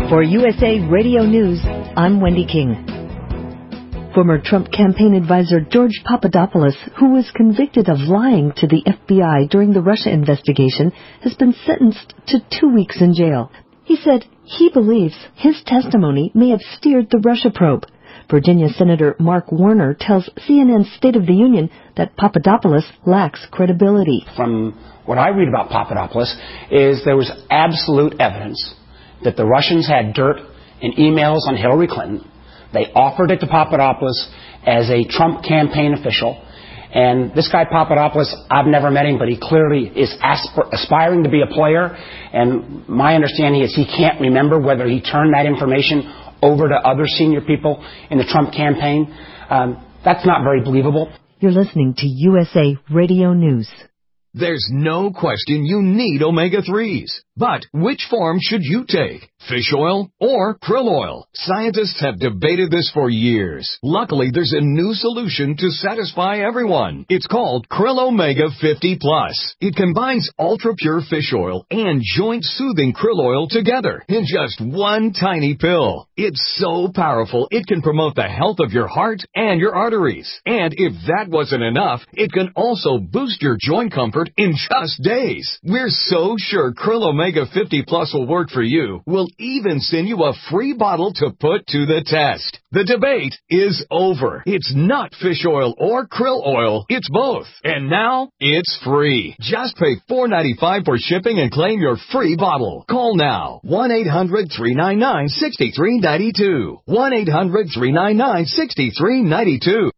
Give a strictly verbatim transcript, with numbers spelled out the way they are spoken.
For U S A Radio News, I'm Wendy King. Former Trump campaign advisor George Papadopoulos, who was convicted of lying to the F B I during the Russia investigation, has been sentenced to two weeks in jail. He said he believes his testimony may have steered the Russia probe. Virginia Senator Mark Warner tells C N N's State of the Union that Papadopoulos lacks credibility. From what I read about Papadopoulos is there was absolute evidence that the Russians had dirt and emails on Hillary Clinton. They offered it to Papadopoulos as a Trump campaign official. And this guy Papadopoulos, I've never met him, but he clearly is asp- aspiring to be a player. And my understanding is he can't remember whether he turned that information over to other senior people in the Trump campaign. Um, that's not very believable. You're listening to U S A Radio News. There's no question you need omega threes. But which form should you take? Fish oil or krill oil? Scientists have debated this for years. Luckily, there's a new solution to satisfy everyone. It's called Krill Omega fifty plus. It combines ultra-pure fish oil and joint-soothing krill oil together in just one tiny pill. It's so powerful, it can promote the health of your heart and your arteries. And if that wasn't enough, it can also boost your joint comfort in just days. We're so sure Krill Omega fifty plus will work for you. We'll even send you a free bottle to put to the test. The debate is over. It's not fish oil or krill oil. It's both. And now it's free. Just pay four dollars and ninety-five cents for shipping and claim your free bottle. Call now. one eight hundred three nine nine six three nine two. one eight hundred three nine nine six three nine two.